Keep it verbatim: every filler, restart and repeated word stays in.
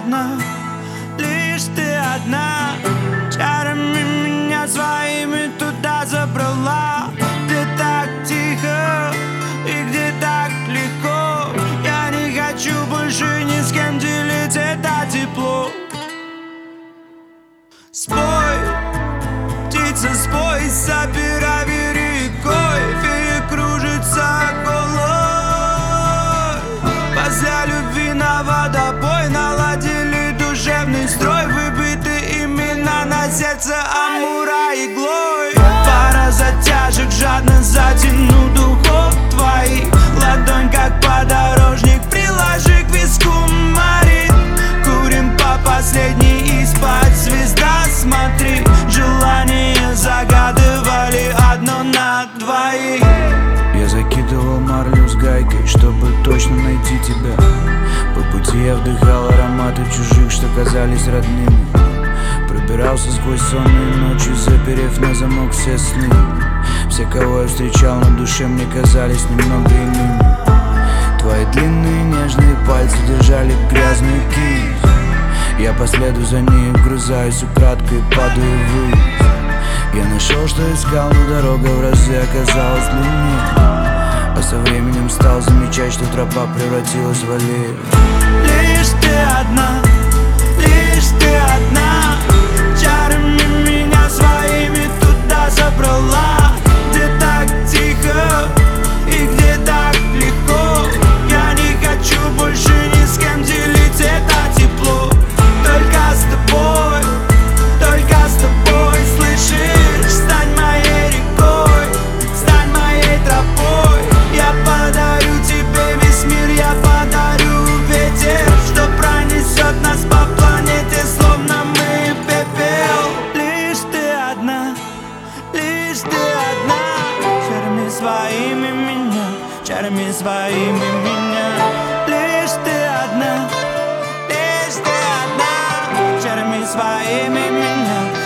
одна, лишь ты одна. Чарами меня своими туда забрала, где так тихо и где так легко. Я не хочу больше ни с кем делить это тепло. Спой, птица, спой, собирай рекой, фея кружится голой. Возле любви на водопой наладили душевный строй, выбиты имена на сердце амура иглой. Пара затяжек, жадно затяну духов твоих. Ладонь как подорожник, приложи к виску, Мари. Курим по последней и спать, звезда, смотри. Желания загадывали одно на двоих. Я закидывал марлю с гайкой, чтобы точно найти тебя. По пути я вдыхал ароматы чужих, что казались родными. Пробирался сквозь сонные ночи, заперев на замок все сны. Все, кого я встречал на душе, мне казались немного иными. Твои длинные нежные пальцы держали грязную кисть. Я по следу за ней вгрызаюсь украдкой, падаю ввысь. Я нашел, что искал, но дорога в разы оказалась длиннее. А со временем стал замечать, что тропа превратилась в аллею. Лишь ты одна, лишь ты одна. Чарами меня своими туда забрала, где так тихо и где так легко. Я не хочу больше ни с кем делить это тепло. Только с тобой, только с тобой, слышишь? Стань моей рекой, стань моей тропой. Я подарю тебе весь мир, я подарю ветер, что пронесет нас по планете, словно мы пепел. Лишь ты одна, лишь ты одна. Чарами своими меня, чарами своими меня. Лишь ты одна, лишь ты одна. Чарами своими меня.